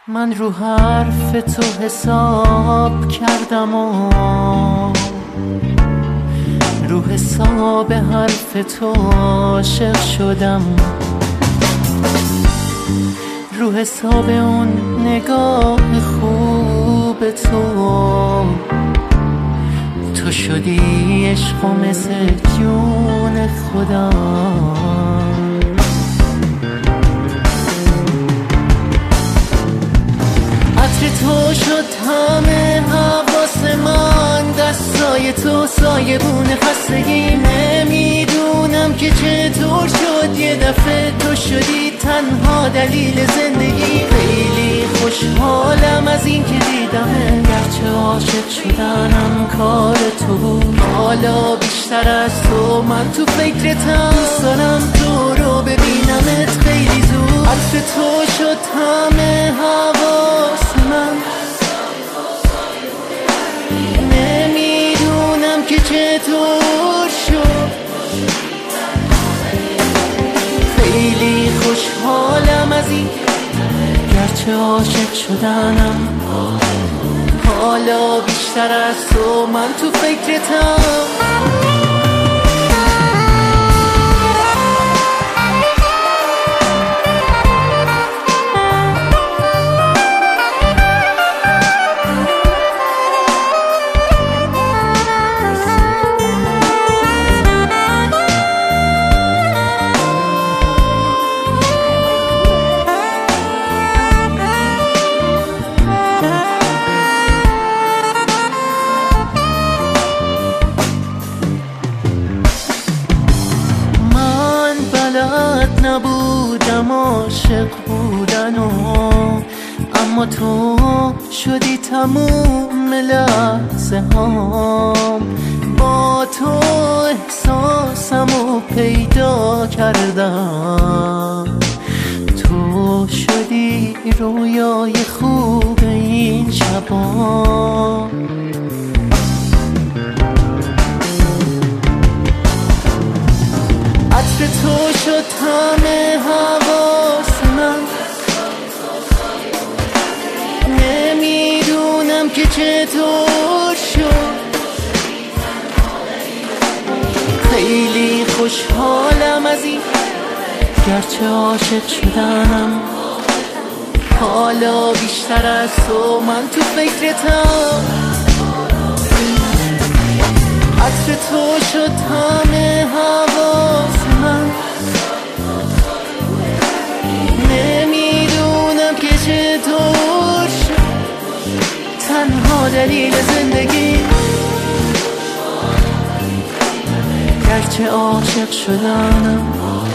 من رو حرف تو حساب کردم و رو حساب حرف تو عاشق شدم، رو حساب اون نگاه خوب تو شدی عشق و مثل جون خودم. عطر تو شد همه حواس من، دستای تو سایبون خستگی. نمیدونم که چطور شد یه دفعه تو شدی تنها دلیل زندگی. خیلی خوشحالم از این که دیدمه، گرچه عاشق شدنم کار تو بود. حالا بیشتر از تو من تو فکرتم، دوست دارم تو رو ببینمت خیلی زود. عطر تو شد همه حواس من، نمیدونم که چطور شد. خیلی خوشحالم از این گرچه عاشق شدنم، حالا بیشتر از تو من تو فکرتم. نبودم عاشق بودن اما تو شدی تموم لحظه هام. با تو احساسمو پیدا کردم، تو شدی رویای خوب این شبا. عطر تو شد همه حواس من، نمیدونم که چطور شد. خیلی خوشحالم از این گرچه عاشق شدنم، حالا بیشتر از تو من تو فکرتم. عطر تو شد همه حواس من، نمیدونم که چطور شد تنها دلیل زندگی. گرچه عاشق شدنم